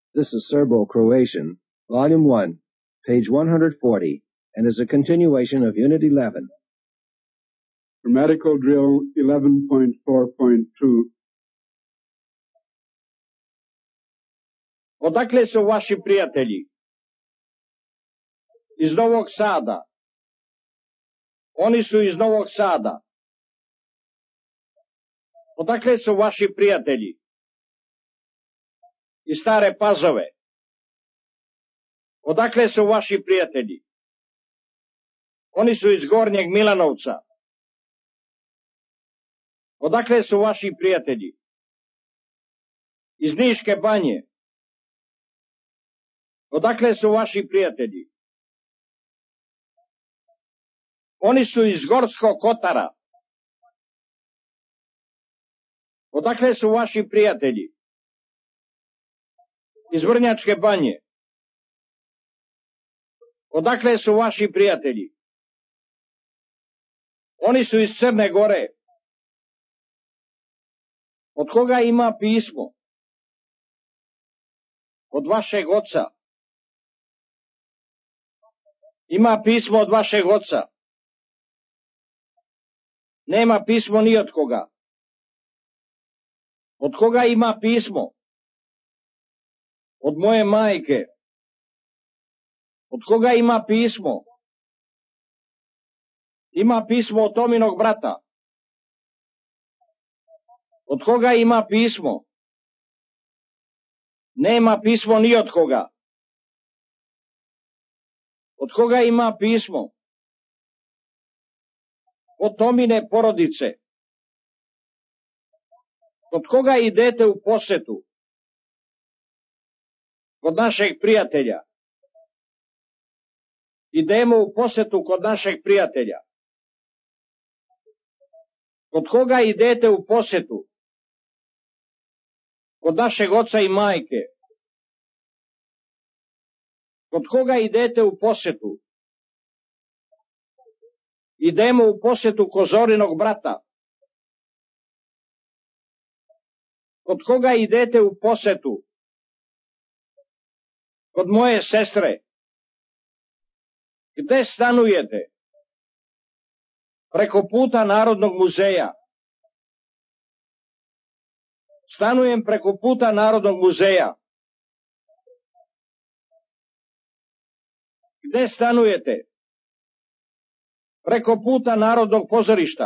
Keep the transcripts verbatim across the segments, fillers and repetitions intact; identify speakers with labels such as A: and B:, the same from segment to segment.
A: This is Serbo-Croatian, Volume one, page one hundred forty, and is a continuation of Unit eleven.
B: Grammatical Drill eleven point four point two.
C: Odakle su vaši prijatelji? Iz Novog Sada. Oni su iz Novog Sada. Odakle su vaši prijatelji? Iz Stare Pazove. Odakle su vaši prijatelji? Oni su iz Gornjeg Milanovca. Odakle su vaši prijatelji? Iz Niške Banje. Odakle su vaši prijatelji? Oni su iz Gorskog Kotara. Odakle su vaši prijatelji? Iz Vrnjačke Banje. Odakle su vaši prijatelji? Oni su iz Crne Gore. Od koga ima pismo? Od vašeg oca. Ima pismo od vašeg oca. Nema pismo ni od koga. Od koga ima pismo? Od moje majke. Od koga ima pismo? Ima pismo od Tominog brata. Od koga ima pismo? Nema pismo ni od koga. Od koga ima pismo? Od Tomine porodice. Od koga idete u posetu? Kod našeg prijatelja. Idemo u posetu kod našeg prijatelja. Kod koga idete u posetu? Kod našeg oca i majke. Kod koga idete u posetu? Idemo u posetu kod Zorinog brata. Kod koga idete u posetu? Kod moje sestre. Gde stanujete? Preko puta Narodnog muzeja. Stanujem preko puta Narodnog muzeja. Gde stanujete? Preko puta Narodnog pozorišta.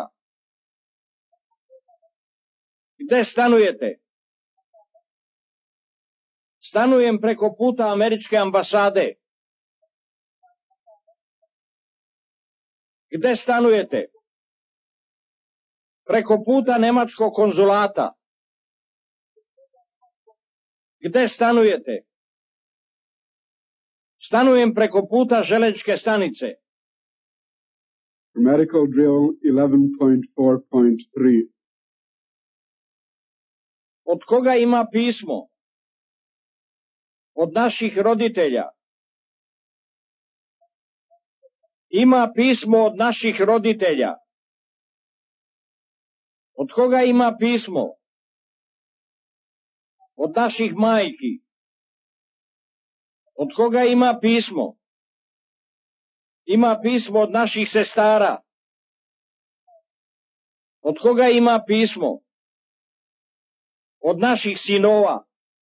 C: Gde stanujete? Stanujem preko puta Američke ambasade. Gde stanujete? Preko puta Nemačkog konzulata. Gde stanujete? Stanujem preko puta Železničke stanice.
B: Grammatical Drill eleven point four point three.
C: Od koga ima pismo? Od naših roditelja. Ima pismo od naših roditelja. Od koga ima pismo? Od naših majki. Od koga ima pismo? Ima pismo od naših sestara. Od koga ima pismo? Od naših sinova.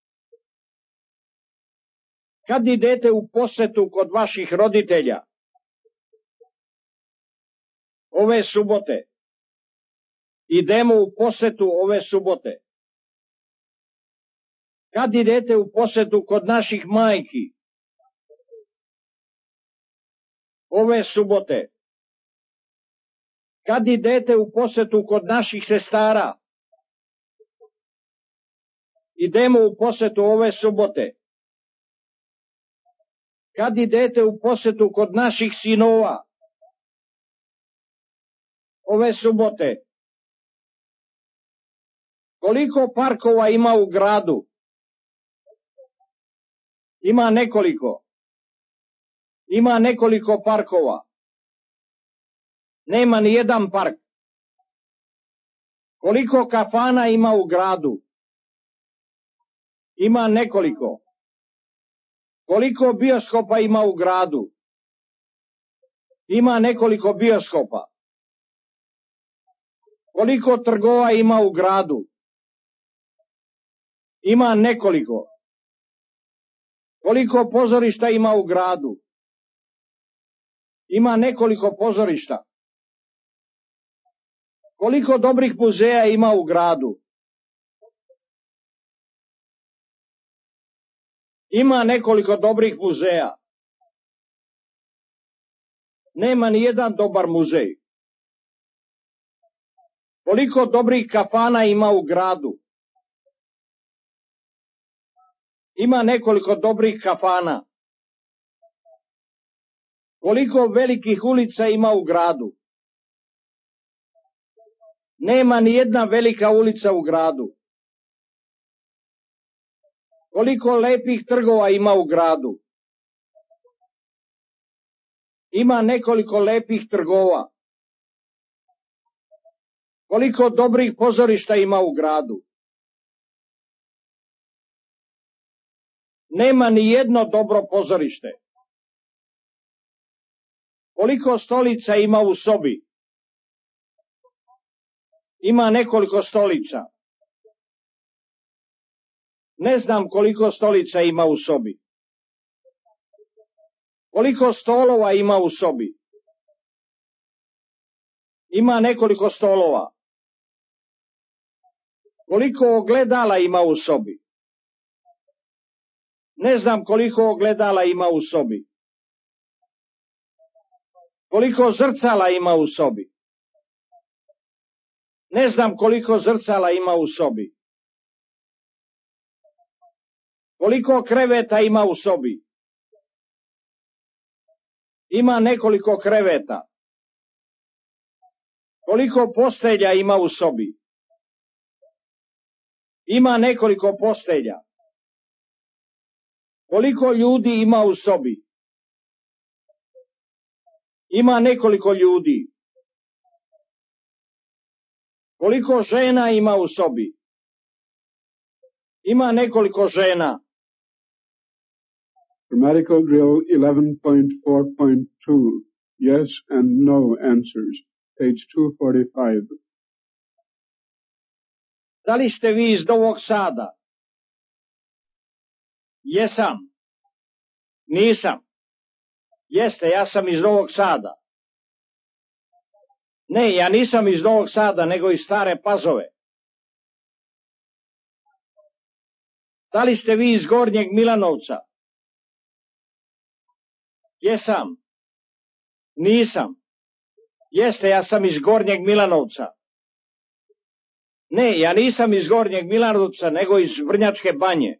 C: Kad idete u posetu kod vaših roditelja? Ove subote. Idemo u posetu ove subote. Kad idete u posetu kod naših majki? Ove subote. Kad idete u posetu kod naših sestara? Idemo u posetu ove subote. Kad idete u posetu kod naših sinova? Ove subote. Koliko parkova ima u gradu? Ima nekoliko. Ima nekoliko parkova. Nema ni jedan park. Koliko kafana ima u gradu? Ima nekoliko. Koliko bioskopa ima u gradu? Ima nekoliko bioskopa. Koliko trgova ima u gradu? Ima nekoliko. Koliko pozorišta ima u gradu? Ima nekoliko pozorišta. Koliko dobrih muzeja ima u gradu? Ima nekoliko dobrih muzeja. Nema ni jedan dobar muzej. Koliko dobrih kafana ima u gradu? Ima nekoliko dobrih kafana. Koliko velikih ulica ima u gradu? Nema ni jedna velika ulica u gradu. Koliko lepih trgova ima u gradu? Ima nekoliko lepih trgova. Koliko dobrih pozorišta ima u gradu? Nema ni jedno dobro pozorište. Koliko stolica ima u sobi? Ima nekoliko stolica. Ne znam koliko stolica ima u sobi. Koliko stolova ima u sobi? Ima nekoliko stolova. Koliko ogledala ima u sobi? Ne znam koliko ogledala ima u sobi. Koliko zrcala ima u sobi? Ne znam koliko zrcala ima u sobi. Koliko kreveta ima u sobi? Ima nekoliko kreveta. Koliko postelja ima u sobi? Ima nekoliko postelja. Koliko ljudi ima u sobi? Ima nekoliko ljudi. Koliko žena ima u sobi? Ima nekoliko žena.
B: Grammatical drill eleven point four point two. Yes and no answers. Page two forty-five.
C: Da li ste vi iz Novog Sada? Jesam. Nisam. Jeste, ja sam iz Novog Sada. Ne, ja nisam iz Novog Sada, nego iz Stare Pazove. Da li ste vi iz Gornjeg Milanovca? Jesam. Nisam. Jeste, ja sam iz Gornjeg Milanovca. Ne, ja nisam iz Gornjeg Milanovca, nego iz Vrnjačke Banje.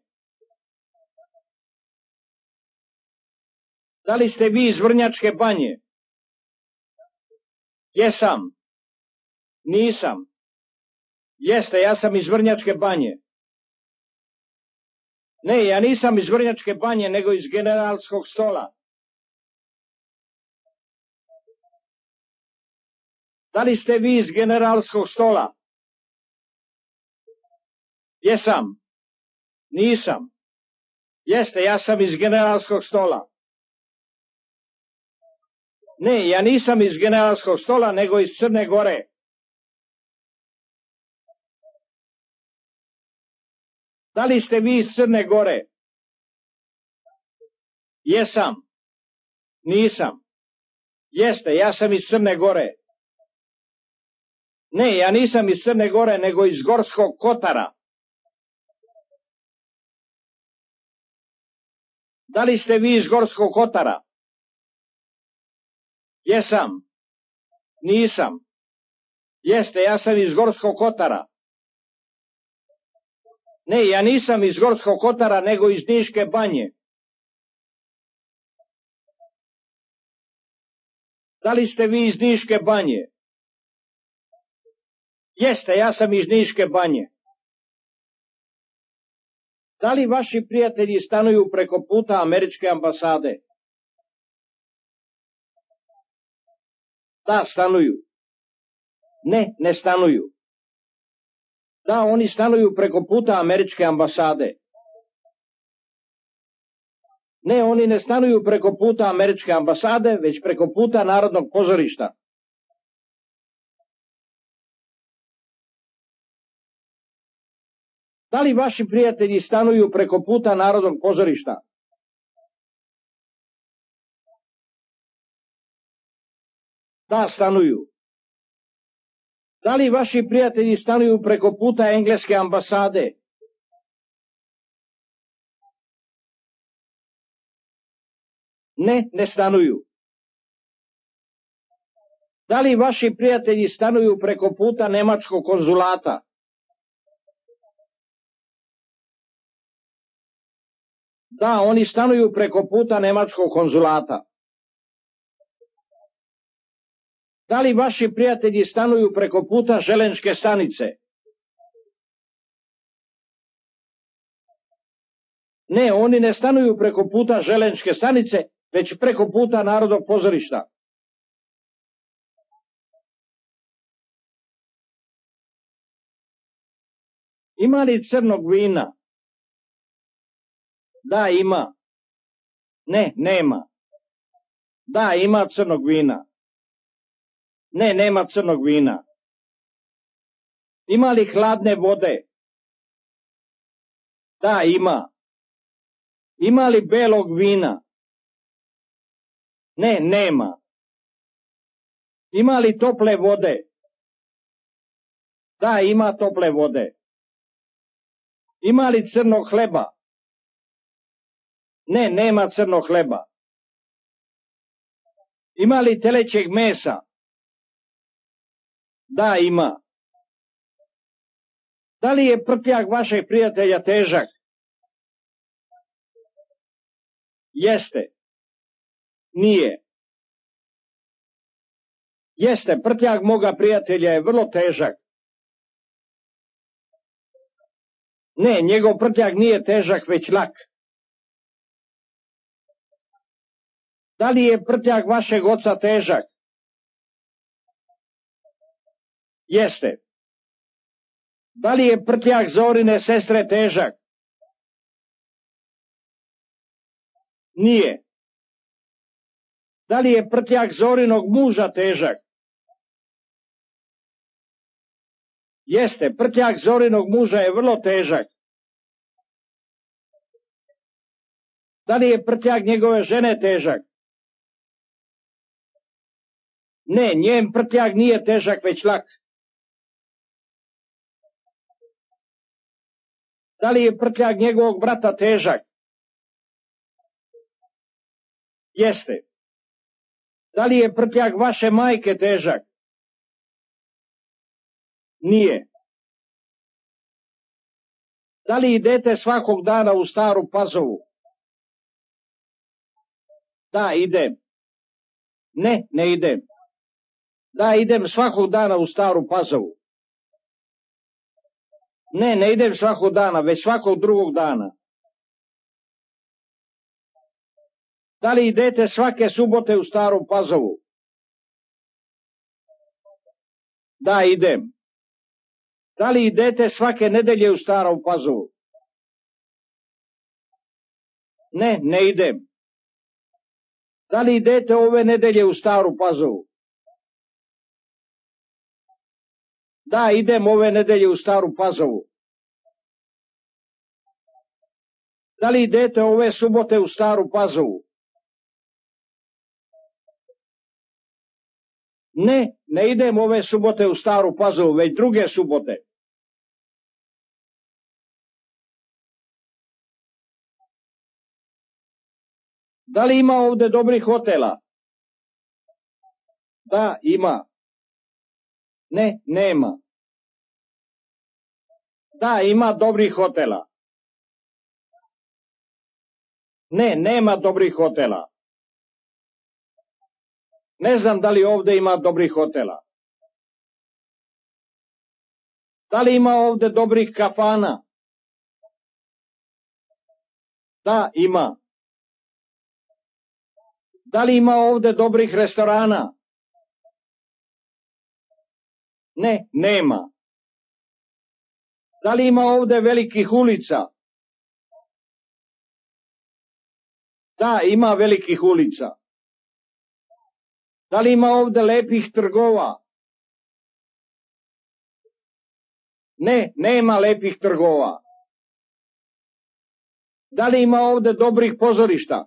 C: Da li ste vi iz Vrnjačke Banje? Jesam. Nisam. Jeste, ja sam iz Vrnjačke Banje. Ne, ja nisam iz Vrnjačke Banje, nego iz Generalskog Stola. Da li ste vi iz Generalskog Stola? Jesam. Nisam. Jeste, ja sam iz Generalskog Stola. Ne, ja nisam iz Generalskog Stola, nego iz Crne Gore. Da li ste vi iz Crne Gore? Jesam. Nisam. Jeste, ja sam iz Crne Gore. Ne, ja nisam iz Crne Gore, nego iz Gorskog Kotara. Da li ste vi iz Gorskog Kotara? Jesam. Nisam. Jeste, ja sam iz Gorskog Kotara. Ne, ja nisam iz Gorskog Kotara, nego iz Niške Banje. Da li ste vi iz Niške Banje? Jeste, ja sam iz Niške Banje. Da li vaši prijatelji stanuju preko puta Američke ambasade? Da, stanuju. Ne, ne stanuju. Da, oni stanuju preko puta Američke ambasade. Ne, oni ne stanuju preko puta američke ambasade, već preko puta Narodnog pozorišta. Da li vaši prijatelji stanuju preko puta Narodnog pozorišta? Da, stanuju. Da li vaši prijatelji stanuju preko puta engleske ambasade? Ne, ne stanuju. Da li vaši prijatelji stanuju preko puta nemačkog konzulata? Da, oni stanuju preko puta nemačkog konzulata. Da li vaši prijatelji stanuju preko puta železničke stanice? Ne, oni ne stanuju preko puta železničke stanice, već preko puta Narodnog pozorišta. Ima li crnog vina? Da, ima. Ne, nema. Da, ima crnog vina. Ne, nema crnog vina. Ima li hladne vode? Da, ima. Ima li belog vina? Ne, nema. Ima li tople vode? Da, ima tople vode. Ima li crnog hleba? Ne, nema crnog hleba. Ima li telećeg mesa? Da, ima. Da li je prtljag vašeg prijatelja težak? Jeste. Nije. Jeste, prtljag moga prijatelja je vrlo težak. Ne, njegov prtljag nije težak, već lak. Da li je prtljag vašeg oca težak? Jeste. Da li je prtljag Zorine sestre težak? Nije. Da li je prtljag Zorinog muža težak? Jeste, prtljag Zorinog muža je vrlo težak. Da li je prtljag njegove žene težak? Ne, njen prtljag nije težak, već lak. Da li je prtljag njegovog brata težak? Jeste. Da li je prtljag vaše majke težak? Nije. Da li idete svakog dana u Staru Pazovu? Da, idem. Ne, ne idem. Da, idem svakog dana u Staru Pazovu. Ne, ne idem svakog dana, već svakog drugog dana. Da li idete svake subote u Staru Pazovu? Da, idem. Da li idete svake nedelje u Staru Pazovu? Ne, ne idem. Da li idete ove nedelje u Staru Pazovu? Da, idem ove nedelje u Staru Pazovu. Da li idete ove subote u Staru Pazovu? Ne, ne idem ove subote u Staru Pazovu, već druge subote. Da li ima ovde dobrih hotela? Da, ima. Ne, nema. Da, ima dobrih hotela. Ne, nema dobrih hotela. Ne znam da li ovde ima dobrih hotela. Da li ima ovde dobrih kafana? Da, ima. Da li ima ovde dobrih restorana? Ne, nema. Da li ima ovde velikih ulica? Da, ima velikih ulica. Da li ima ovde lepih trgova? Ne, nema lepih trgova. Da li ima ovde dobrih pozorišta?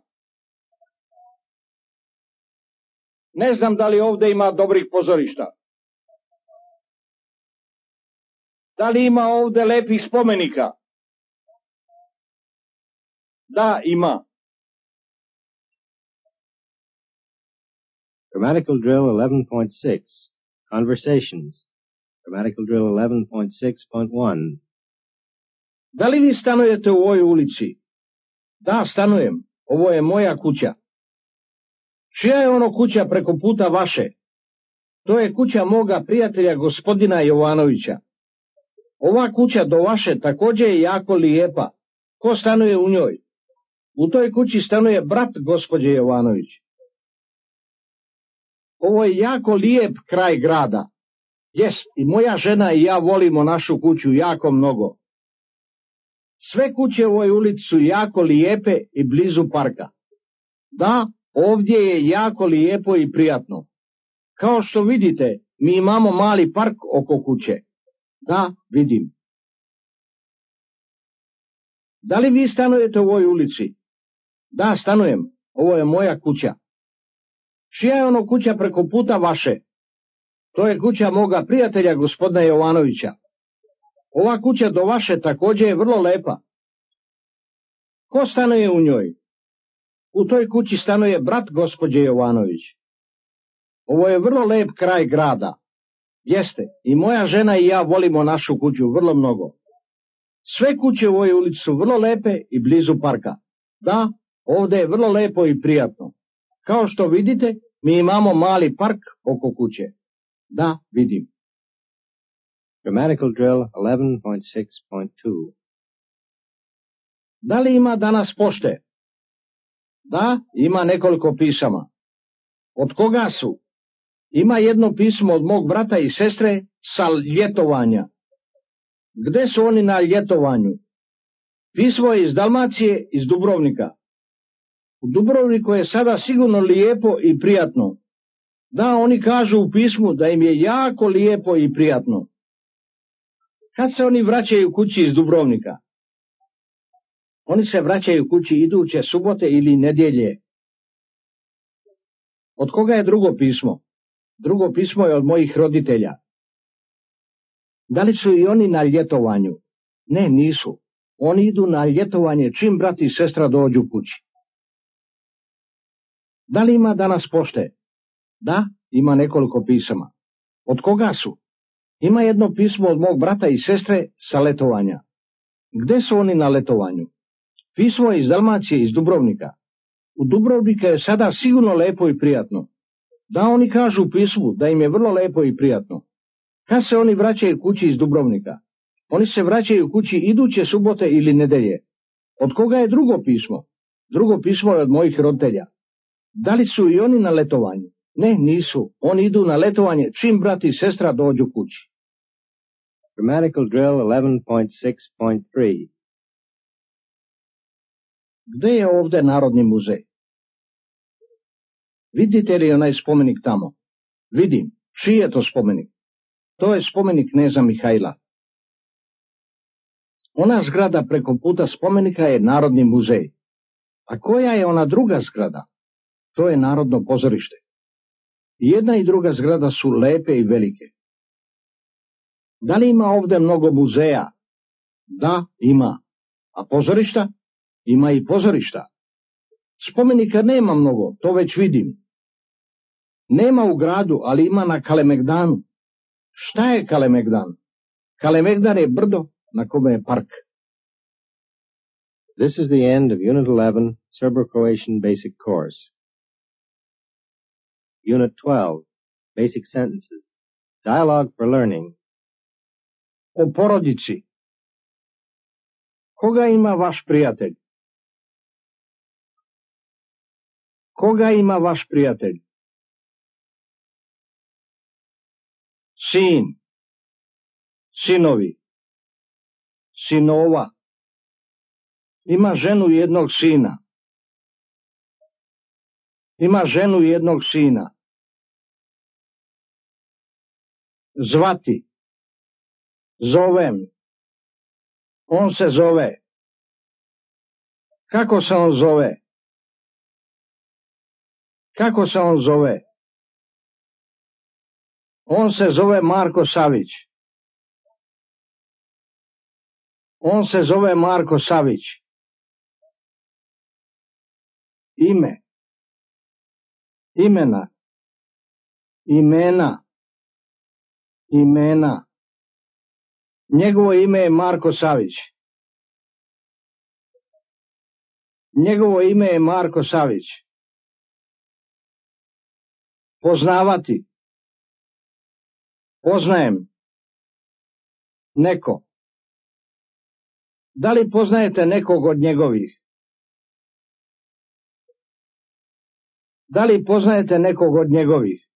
C: Ne znam da li ovde ima dobrih pozorišta. Da li ima ovde lepih spomenika? Da, ima.
A: Grammatical drill eleven point six. Conversations. Grammatical drill eleven point six point one.
C: Da li vi stanujete u ovoj ulici? Da, stanujem. Ovo je moja kuća. Čija je ono kuća preko puta vaše? To je kuća moga prijatelja gospodina Jovanovića. Ova kuća do vaše također je jako lijepa. Ko stanuje u njoj? U toj kući stanuje brat gospođe Jovanović. Ovo je jako lijep kraj grada. Jest, i moja žena i ja volimo našu kuću jako mnogo. Sve kuće u ovoj ulici su jako lijepe i blizu parka. Da, ovdje je jako lijepo i prijatno. Kao što vidite, mi imamo mali park oko kuće. Da, vidim. Da li vi stanujete u ovoj ulici? Da, stanujem. Ovo je moja kuća. Čija je ono kuća preko puta vaše? To je kuća moga prijatelja gospodina Jovanovića. Ova kuća do vaše također je vrlo lepa. Ko stanuje u njoj? U toj kući stanuje brat gospođe Jovanović. Ovo je vrlo lep kraj grada. Jeste, i moja žena i ja volimo našu kuću vrlo mnogo. Sve kuće u ovoj ulici su vrlo lepe i blizu parka. Da, ovdje je vrlo lepo i prijatno. Kao što vidite, mi imamo mali park oko kuće. Da, vidim.
A: Grammatical drill eleven point six point two.
C: Da li ima danas pošte? Da, ima nekoliko pisama. Od koga su? Ima jedno pismo od mog brata i sestre sa ljetovanja. Gde su oni na ljetovanju? Pismo je iz Dalmacije, iz Dubrovnika. U Dubrovniku je sada sigurno lijepo i prijatno. Da, oni kažu u pismu da im je jako lijepo i prijatno. Kad se oni vraćaju kući iz Dubrovnika? Oni se vraćaju kući iduće subote ili nedjelje. Od koga je drugo pismo? Drugo pismo je od mojih roditelja. Da li su i oni na ljetovanju? Ne, nisu. Oni idu na ljetovanje čim brat i sestra dođu kući. Da li ima danas pošte? Da, ima nekoliko pisama. Od koga su? Ima jedno pismo od mog brata i sestre sa letovanja. Gde su oni na letovanju? Pismo je iz Dalmacije, iz Dubrovnika. U Dubrovnika je sada sigurno lepo i prijatno. Da, oni kažu u pismu da im je vrlo lepo i prijatno. Kad se oni vraćaju kući iz Dubrovnika? Oni se vraćaju kući iduće subote ili nedelje. Od koga je drugo pismo? Drugo pismo je od mojih roditelja. Da li su i oni na letovanju? Ne, nisu. Oni idu na letovanje čim brat i sestra dođu kući.
A: Grammatical drill eleven point six point three.
C: Gde je ovde Narodni muzej? Vidite li onaj spomenik tamo? Vidim. Čiji je to spomenik? To je spomenik kneza Mihajla. Ona zgrada preko puta spomenika je Narodni muzej. A koja je ona druga zgrada? To je Narodno pozorište. Jedna i druga zgrada su lepe i velike. Da li ima ovde mnogo muzeja? Da, ima. A pozorišta? Ima i pozorišta. Spomenika nema mnogo, to već vidim. Nema u gradu, ali ima na Kalemegdanu. Šta je Kalemegdan? Kalemegdan je brdo na kome je park.
A: This is the end of Unit eleven, Serbo-Croatian Basic Course. Unit twelve, Basic Sentences. Dialogue for Learning.
C: O porodici. Koga ima vaš prijatelj? Koga ima vaš prijatelj? Sin. Sinovi. Sinova. Ima ženu i jednog sina. Ima ženu i jednog sina. Zvati. Zovem. On se zove. Kako se on zove? Kako se on zove? On se zove Marko Savić. On se zove Marko Savić. Ime. Imena. Imena. Imena. Njegovo ime je Marko Savić. Njegovo ime je Marko Savić. Poznavati. Poznajem. Neko. Da li poznajete nekog od njegovih? Da li poznajete nekog od njegovih?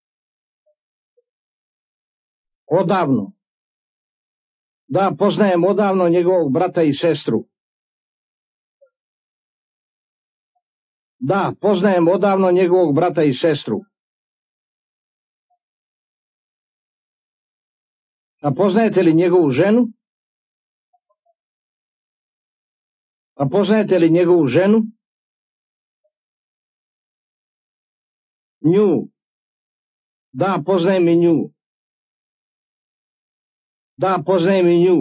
C: Odavno. Da, poznajem odavno njegovog brata i sestru. Da, poznajem odavno njegovog brata i sestru. A poznajete li njegovu ženu? A poznajete li njegovu ženu? Nju. Da, poznajem i nju. Da, poznajem i nju.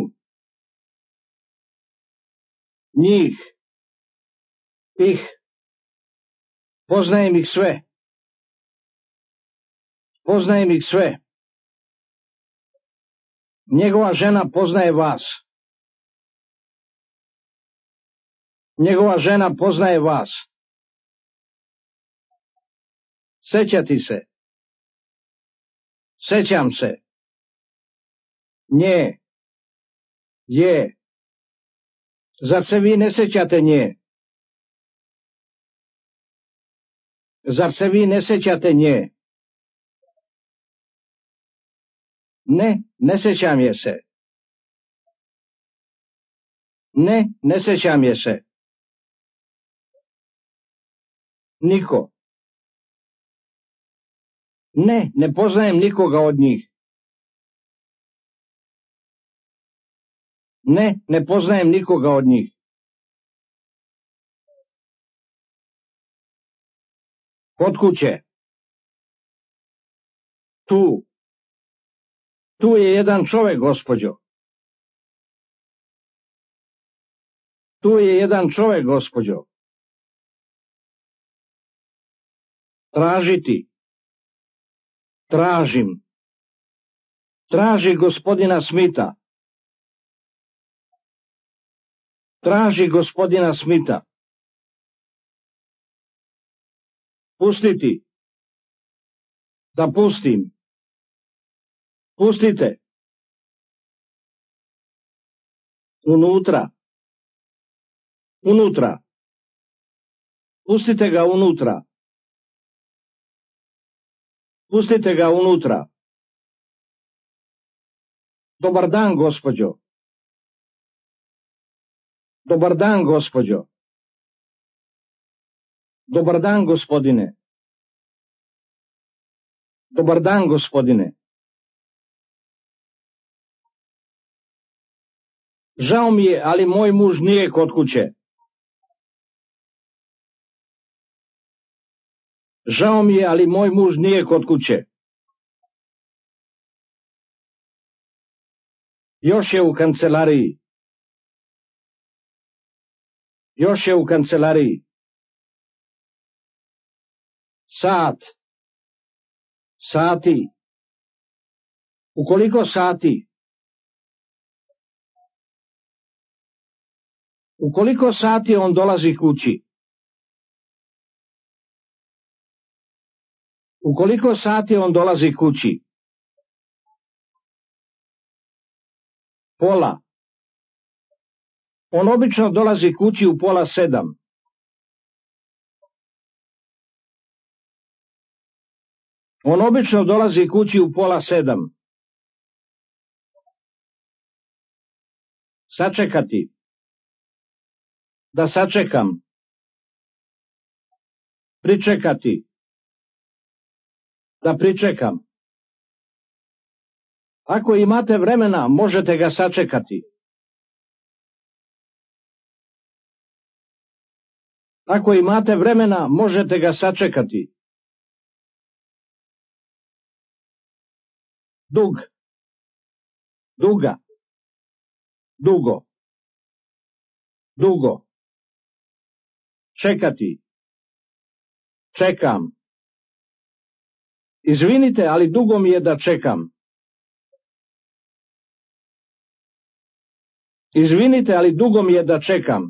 C: Njih. Ih. Poznajem ih sve. Poznajem ih sve. Njegova žena poznaje vas. Njegova žena poznaje vas. Sećati se. Sećam se. Nje. Je. Zar se vi ne sećate nje? Zar se vi ne sećate nje? Ne, ne sećam je se. Ne, ne sećam je se. Niko. Ne, ne poznajem nikoga od njih. Ne, ne poznajem nikoga od njih. Kod kuće. Tu. Tu je jedan čovek, gospođo. Tu je jedan čovek, gospođo. Tražiti. Tražim. Traži gospodina Smita. Traži gospodina Smita. Pustiti. Da pustim. Pustite. Unutra. Unutra. Pustite ga unutra. Pustite ga unutra. Dobar dan, gospođo. Dobar dan, gospođo. Dobar dan, gospodine. Dobar dan, gospodine. Žao mi je, ali moj muž nije kod kuće. Žao mi je, ali moj muž nije kod kuće. Još je u kancelariji. Još je u kancelariji. Sat. Sati. U koliko sati? U koliko sati on dolazi kući? U koliko sati on dolazi kući? Pola. On obično dolazi kući u pola sedam. On obično dolazi kući u pola sedam. Sačekati. Da sačekam. Pričekati. Da pričekam. Ako imate vremena, možete ga sačekati. Ako imate vremena, možete ga sačekati. Dug. Duga. Dugo. Dugo. Čekati. Čekam. Izvinite, ali dugo mi je da čekam. Izvinite, ali dugo mi je da čekam.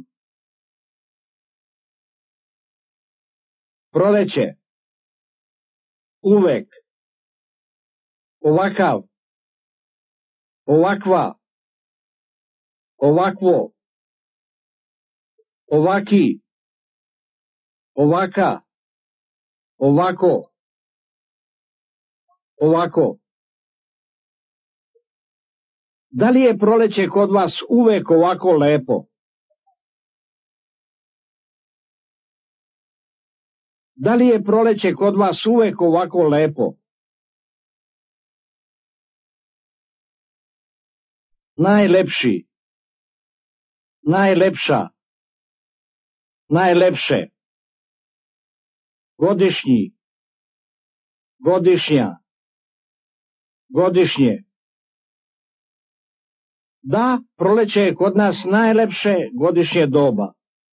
C: Proleće. Uvek. Ovakav. Ovakva. Ovakvo. Ovaki. Ovaka. Ovako. Ovako. Da li je proleće kod vas uvek ovako lepo? Da li je proleće kod vas uvek ovako lepo? Najlepši. Najlepša. Najlepše. Godišnji. Godišnja. Godišnje. Da, proleće je kod nas najlepše godišnje doba.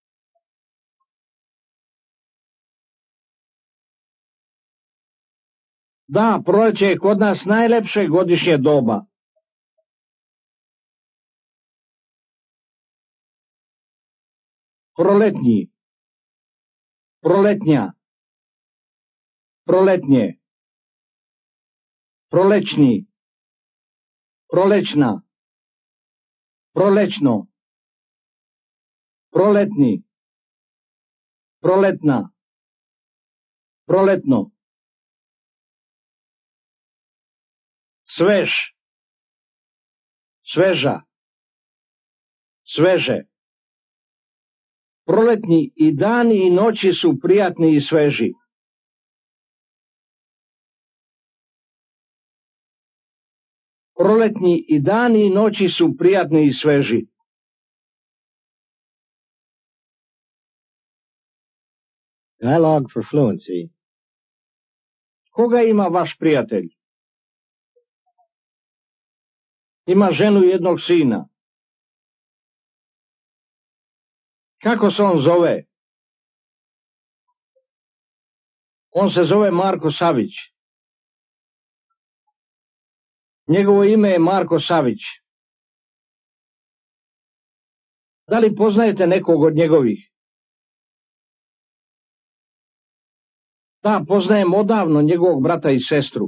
C: Da, proleće je kod nas najlepše godišnje doba. Proletnji. Proletnja. Proletnje. Prolećni. Prolećna. Prolećno. Proletni. Proletna. Proletno. Svež. Sveža. Sveže. Proletni i dani i noći su prijatni i sveži. Proletni i dani i noći su prijatni i sveži.
A: Dialogue for fluency.
C: Koga ima vaš prijatelj? Ima ženu i jednog sina. Kako se on zove? On se zove Marko Savić. Njegovo ime je Marko Savić. Da li poznajete nekog od njegovih? Da, poznajem odavno njegovog brata i sestru.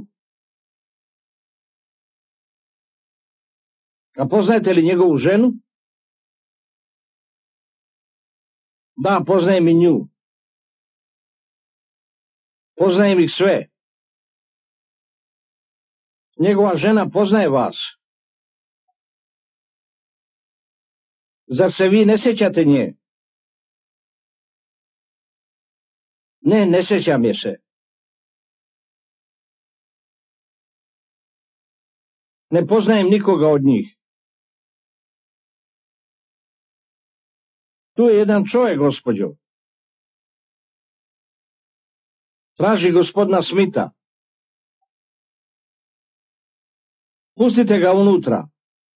C: A poznajete li njegovu ženu? Da, poznajem i nju. Poznajem ih sve. Njegova žena poznaje vas. Zar se vi ne sjećate nje? Ne, ne sjećam je se. Ne poznajem nikoga od njih. Tu je jedan čovjek, gospođo. Traži gospodina Smita. Pustite ga unutra.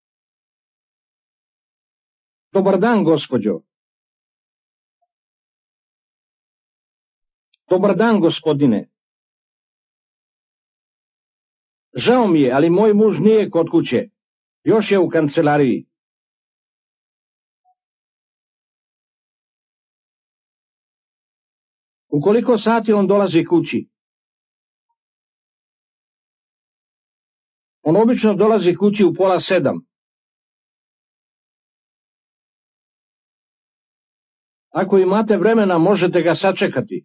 C: Dobar dan, gospođo. Dobar dan, gospodine. Žao mi je, ali moj muž nije kod kuće. Još je u kancelariji. U koliko sati on dolazi kući? On obično dolazi kući u pola sedam. Ako imate vremena, možete ga sačekati.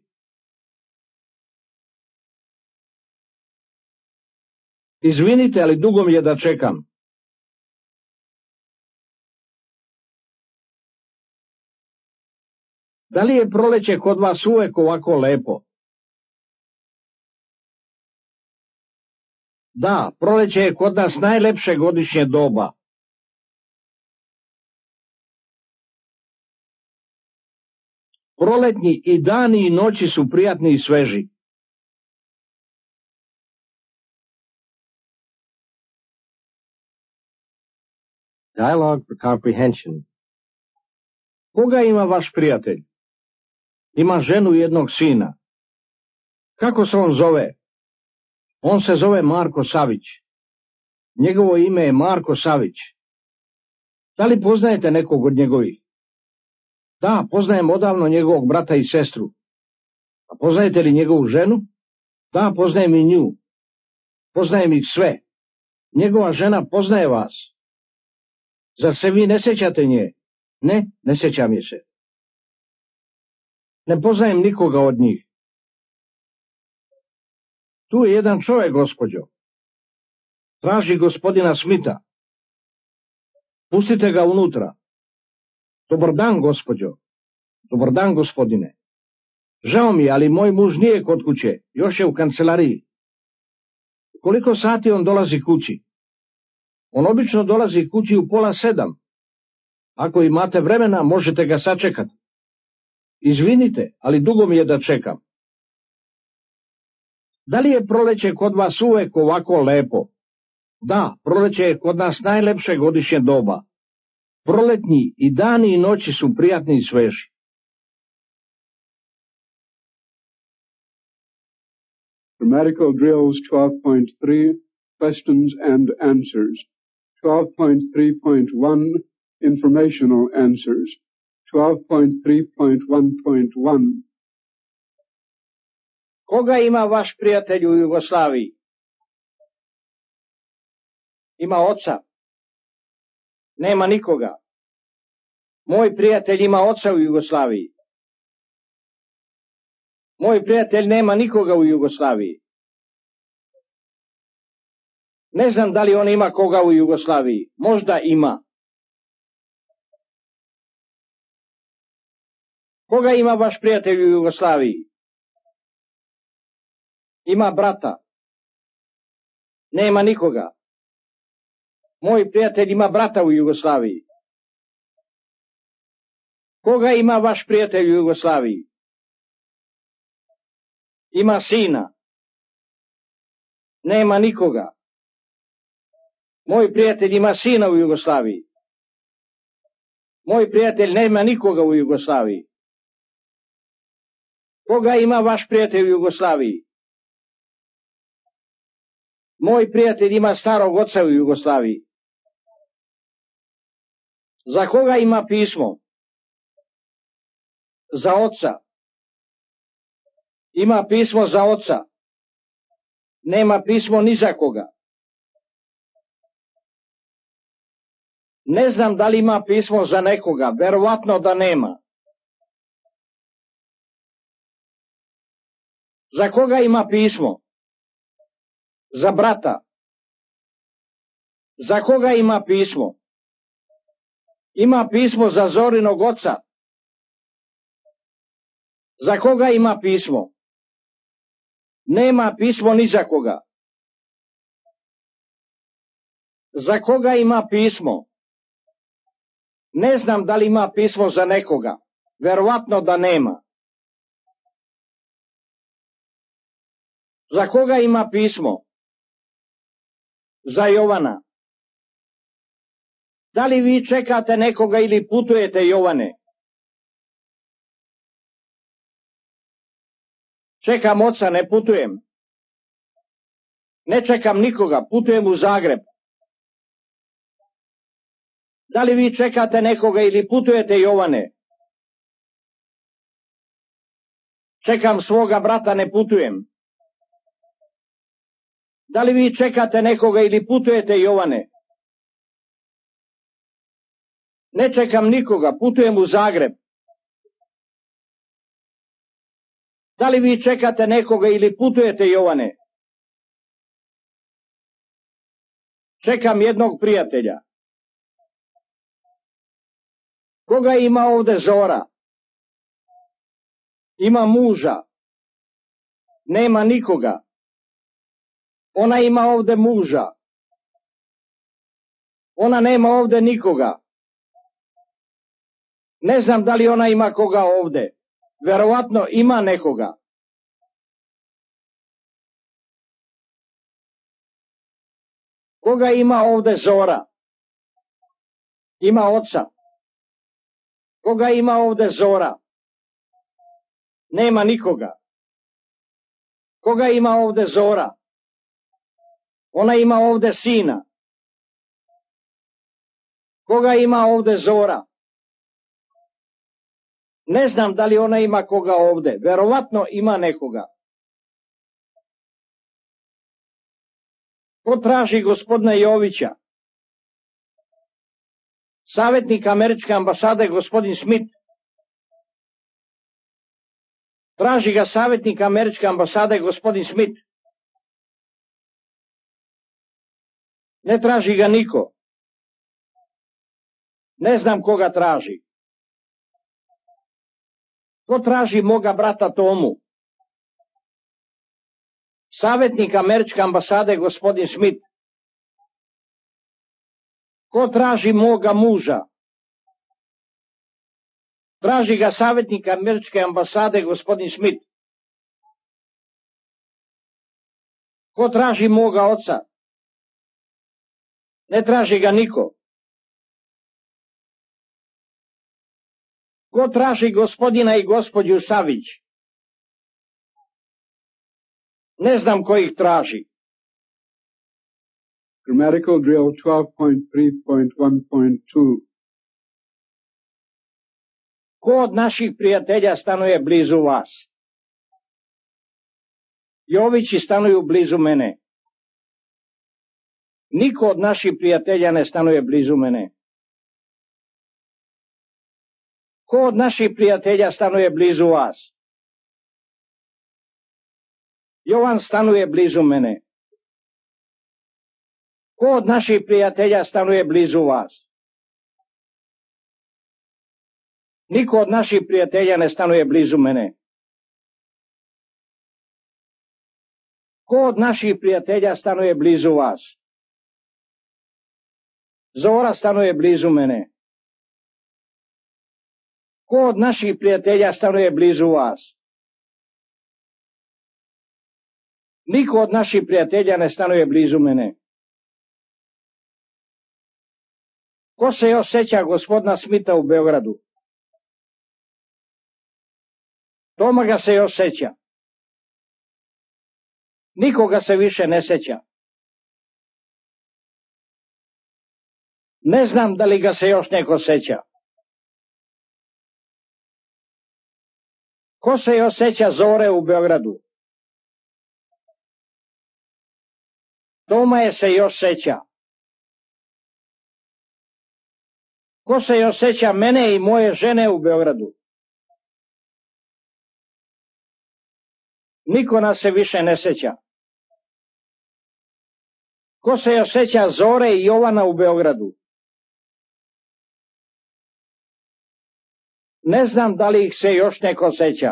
C: Izvinite, ali dugo mi je da čekam. Da li je proleće kod vas uvek ovako lepo? Da, proleće je kod nas najlepše godišnje doba. Proletnji i dani i noći su prijatni i sveži.
A: Dialogue for comprehension.
C: Koga ima vaš prijatelj? Ima ženu i jednog sina. Kako se on zove? On se zove Marko Savić. Njegovo ime je Marko Savić. Da li poznajete nekog od njegovih? Da, poznajem odavno njegovog brata i sestru. A poznajete li njegovu ženu? Da, poznajem i nju. Poznajem ih sve. Njegova žena poznaje vas. Zar se vi ne sjećate nje? Ne, ne sjećam je se. Ne poznajem nikoga od njih. Tu je jedan čovjek, gospođo. Traži gospodina Smita. Pustite ga unutra. Dobar dan, gospođo. Dobar dan, gospodine. Žao mi, ali moj muž nije kod kuće, još je u kancelariji. Koliko sati on dolazi kući? On obično dolazi kući u pola sedam. Ako imate vremena, možete ga sačekati. Izvinite, ali dugo mi je da čekam. Da li je proleće kod vas uvek ovako lepo? Da, proleće je kod nas najlepše godišnje doba. Proletnji i dani i noći su prijatni i sveži.
B: Grammatical drills twelve point three, questions and answers. twelve point three point one, informational answers. twelve point three point one point one.
C: Koga ima vaš prijatelj u Jugoslaviji? Ima oca. Nema nikoga. Moj prijatelj ima oca u Jugoslaviji. Moj prijatelj nema nikoga u Jugoslaviji. Ne znam da li on ima koga u Jugoslaviji. Možda ima. Koga ima vaš prijatelj u Jugoslaviji? Ima brata. Nema nikoga. Moj prijatelj ima brata u Jugoslaviji. Koga ima vaš prijatelj u Jugoslaviji? Ima sina. Nema nikoga. Moj prijatelj ima sina u Jugoslaviji. Moj prijatelj nema nikoga u Jugoslaviji. Koga ima vaš prijatelj u Jugoslaviji? Moj prijatelj ima starog oca u Jugoslaviji. Za koga ima pismo? Za oca. Ima pismo za oca. Nema pismo ni za koga. Ne znam da li ima pismo za nekoga, verovatno da nema. Za koga ima pismo? Za brata. Za koga ima pismo? Ima pismo za Zorinog oca. Za koga ima pismo? Nema pismo ni za koga. Za koga ima pismo? Ne znam da li ima pismo za nekoga, verovatno da nema. Za koga ima pismo? Za Jovana. Da li vi čekate nekoga ili putujete, Jovane? Čekam oca, ne putujem. Ne čekam nikoga, putujem u Zagreb. Da li vi čekate nekoga ili putujete, Jovane? Čekam svoga brata, ne putujem. Da li vi čekate nekoga ili putujete, Jovane? Ne čekam nikoga, putujem u Zagreb. Da li vi čekate nekoga ili putujete, Jovane? Čekam jednog prijatelja. Koga ima ovde Zora? Ima muža. Nema nikoga. Ona ima ovde muža. Ona nema ovde nikoga. Ne znam da li ona ima koga ovde. Verovatno ima nekoga. Koga ima ovde Zora? Ima oca. Koga ima ovde Zora? Nema nikoga. Koga ima ovde Zora? Ona ima ovde sina. Koga ima ovde Zora? Ne znam da li ona ima koga ovde. Verovatno ima nekoga. Ko traži gospodina Jovića? Savjetnik američke ambasade gospodin Smith. Traži ga savjetnik američke ambasade gospodin Smith. Ne traži ga niko. Ne znam koga traži. Ko traži moga brata Tomu? Savjetnik američke ambasade gospodin Smith. Ko traži moga muža? Traži ga savjetnik američke ambasade gospodin Smith. Ko traži moga oca? Ne traži ga niko. Ko traži gospodina i gospođu Savić? Ne znam ko ih traži.
B: Grammatical drill twelve point three point one point two.
C: Ko od naših prijatelja stanuje blizu vas? Jovići stanuju blizu mene. Niko od naših prijatelja ne stanuje blizu mene. Ko od naših prijatelja stanuje blizu vas? Jovan stanuje blizu mene. Ko od naših prijatelja stanuje blizu vas? Niko od naših prijatelja ne stanuje blizu mene. Ko od naših prijatelja stanuje blizu vas? Zora stanuje blizu mene. Ko od naših prijatelja stanuje blizu vas? Niko od naših prijatelja ne stanuje blizu mene. Ko se još seća gospodina Smita u Beogradu? Toma ga se još seća. Nikoga se više ne seća. Ne znam da li ga se još neko seća. Ko se još seća Zore u Beogradu? Toma je se još seća. Ko se još seća mene i moje žene u Beogradu? Niko nas se više ne seća. Ko se još seća Zore i Jovana u Beogradu? Ne znam da li ih se još neko seća.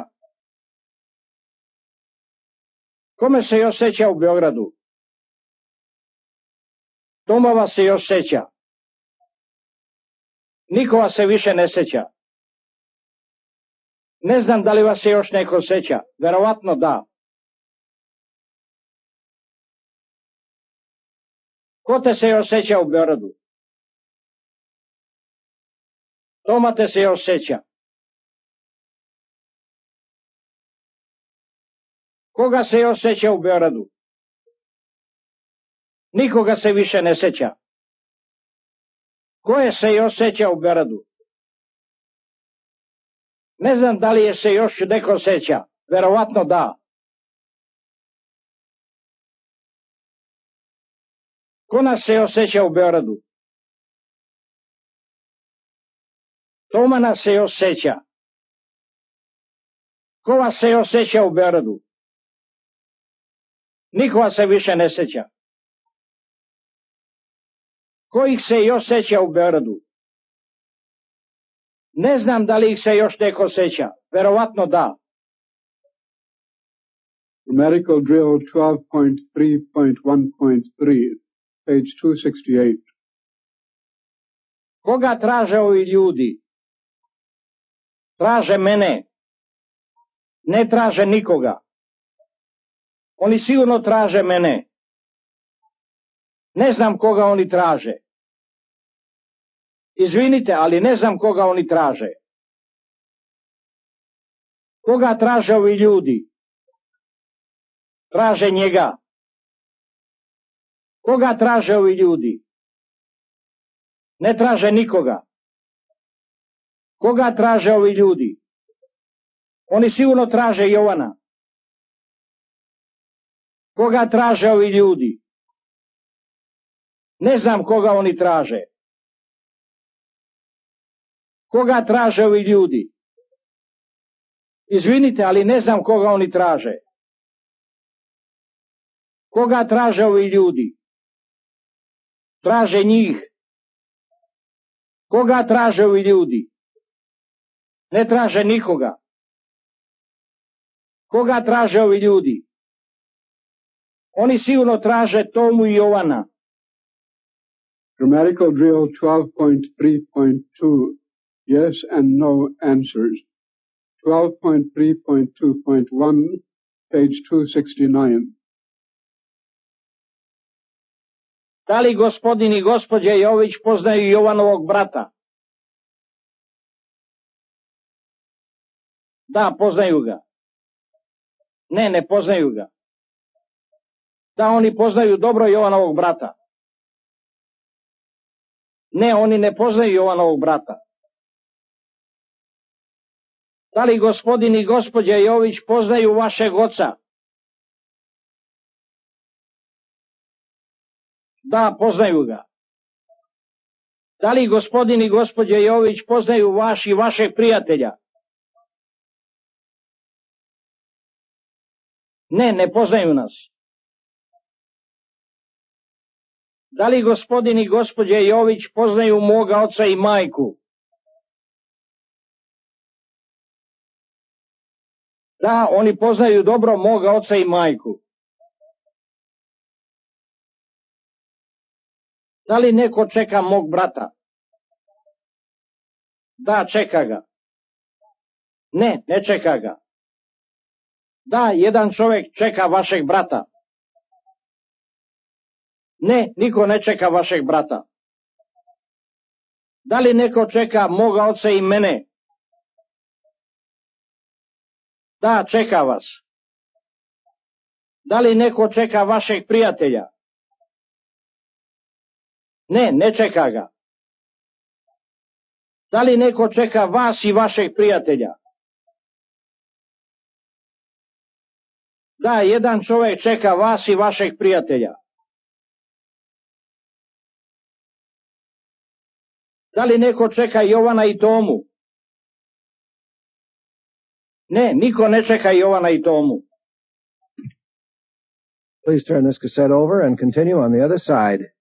C: Kome se još seća u Beogradu? Toma vas se još seća. Niko vas se više ne seća. Ne znam da li vas se još neko seća. Verovatno da. Ko te se još seća u Beogradu? Toma te se još seća. Koga se još seća u Beogradu? Nikoga se više ne seća. Ko je se još seća u Beogradu? Ne znam da li je se još neko seća. Verovatno da. Ko nas se još seća u Beogradu? Toma nas se još seća. Ko vas se još seća u Beogradu? Niko vas se više ne seća. Ko ih se još seća u Beogradu? Ne znam da li ih se još neko seća. Verovatno da.
B: Grammatical drill twelve point three point one point three, page two sixty-eight.
C: Koga traže ovi ljudi? Traže mene. Ne traže nikoga. Oni sigurno traže mene. Ne znam koga oni traže. Izvinite, ali ne znam koga oni traže. Koga traže ovi ljudi? Traže njega. Koga traže ovi ljudi? Ne traže nikoga. Koga traže ovi ljudi? Oni sigurno traže Jovana. Koga traže ovi ljudi? Ne znam koga oni traže. Koga traže ovi ljudi? Izvinite, ali ne znam koga oni traže. Koga traže ovi ljudi? Traže njih. Koga traže ovi ljudi? Ne traže nikoga. Koga traže ovi ljudi? Oni sigurno traže Tomu i Jovana.
B: Grammatical drill twelve point three point two, yes and no answers. twelve point three point two point one, page two sixty-nine.
C: Da li gospodin i gospođa Jović poznaju Jovanovog brata? Da, poznaju ga. Ne, ne poznaju ga. Da, oni poznaju dobro Jovanovog brata. Ne, oni ne poznaju Jovanovog brata. Da li gospodin i gospođa Jović poznaju vašeg oca? Da, poznaju ga. Da li gospodin i gospođa Jović poznaju vaš i vašeg prijatelja? Ne, ne poznaju nas. Da li gospodin i gospođa Jović poznaju moga oca i majku? Da, oni poznaju dobro moga oca i majku. Da li neko čeka mog brata? Da, čeka ga. Ne, ne čeka ga. Da, jedan čovjek čeka vašeg brata. Ne, niko ne čeka vašeg brata. Da li neko čeka moga oca i mene? Da, čeka vas. Da li neko čeka vašeg prijatelja? Ne, ne čeka ga. Da li neko čeka vas i vašeg prijatelja? Da, jedan čovjek čeka vas i vašeg prijatelja. Da li neko čeka Jovana i Tomu? Ne, niko ne čeka Jovana i Tomu.
A: Please turn this cassette over and continue on the other side.